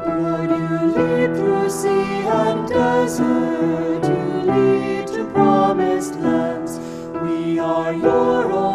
Lord, you lead through sea and desert, you lead to promised lands. We are your own.